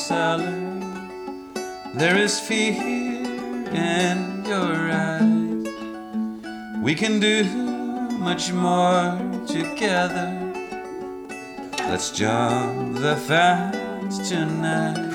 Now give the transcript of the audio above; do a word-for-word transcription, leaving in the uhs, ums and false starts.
cellar. There is fear in your eyes. We can do much more together. Let's jump the fence tonight.